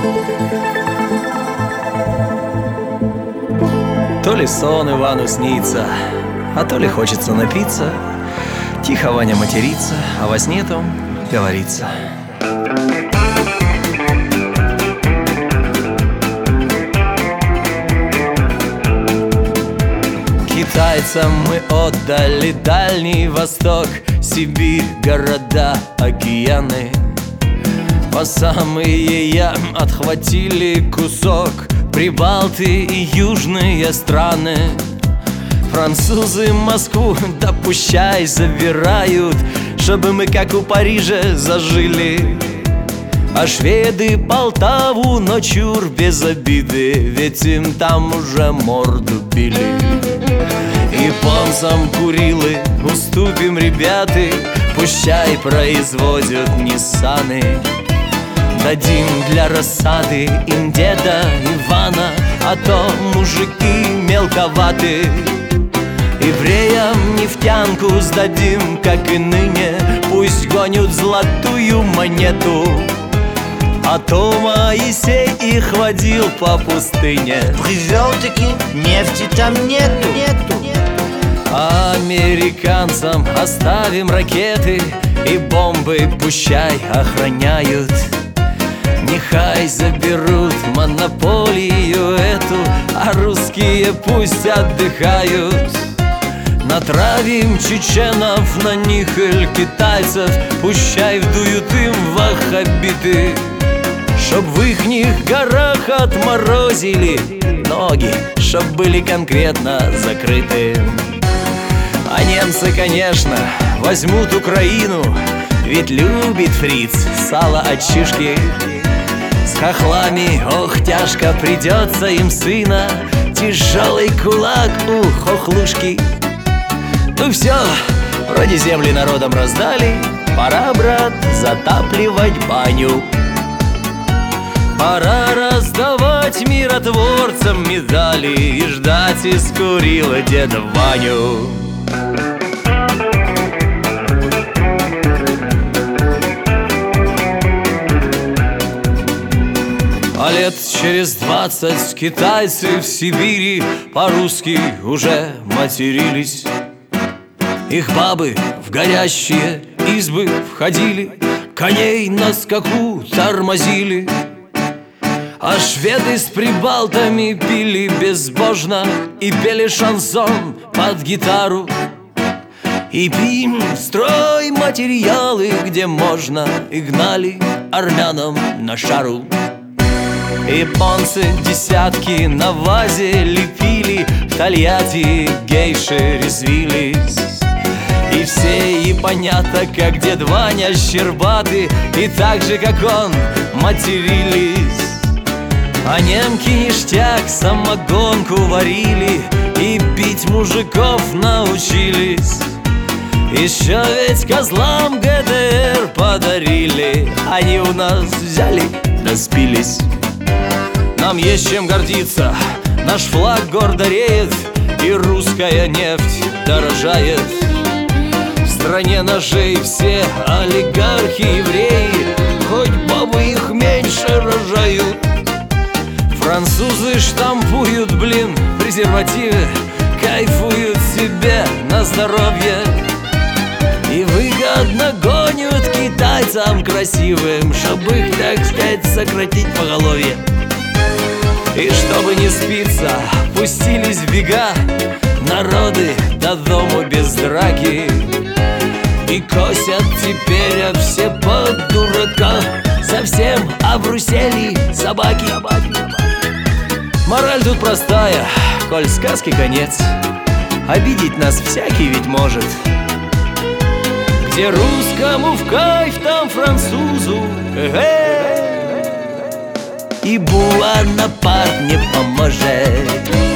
То ли сон Ивану снится, а то ли хочется напиться. Тихо Ваня матерится, а во сне там говорится. Китайцам мы отдали Дальний Восток, Сибирь, города, океаны. По самые ям отхватили кусок Прибалты и южные страны. Французы Москву, да пущай, забирают, чтобы мы, как у Парижа, зажили. А шведы Полтаву, но чур без обиды, ведь им там уже морду били. Японцам Курилы уступим, ребята, пущай производят Ниссаны. Дадим для рассады им деда Ивана, а то мужики мелковаты. Евреям нефтянку сдадим, как и ныне, пусть гонят золотую монету. А то Моисей их водил по пустыне, привел-таки нефти там нету. А американцам оставим ракеты, и бомбы пущай охраняют. Нехай заберут монополию эту, а русские пусть отдыхают. Натравим чеченов на них или китайцев, пущай вдуют им ваххабиты, чтоб в ихних горах отморозили ноги, чтоб были конкретно закрыты. А немцы, конечно, возьмут Украину, ведь любит фриц сало от шишки. С хохлами, ох, тяжко придется им сына, тяжелый кулак у хохлушки. Ну все, вроде земли народом раздали, пора, брат, затапливать баню. Пора раздавать миротворцам медали и ждать из Курила деда Ваню. А лет через 20 китайцы в Сибири по-русски уже матерились. Их бабы в горящие избы входили, коней на скаку тормозили. А шведы с прибалтами пили безбожно и пели шансон под гитару. И пим строй материалы, где можно, и гнали армянам на шару. Японцы десятки на вазе лепили, в Тольятти гейши резвились. И все японята, как дед Ваня, щербаты, и так же, как он, матерились. А немки ништяк самогонку варили и пить мужиков научились. Еще ведь козлам ГДР подарили, они у нас взяли да спились. Нам есть чем гордиться, наш флаг гордо реет, и русская нефть дорожает. В стране ножей все олигархи евреи, хоть бабы их меньше рожают. Французы штампуют, блин, презервативы, кайфуют себе на здоровье. И выгодно гонят китайцам красивым, чтобы их, так сказать, сократить поголовье. И чтобы не спиться, пустились в бега народы до дому без драки. И косят теперь все под дурака, совсем обрусели собаки. Мораль тут простая, коль сказки конец, обидеть нас всякий ведь может. Где русскому в кайф, там французу и Буанапарт не поможет.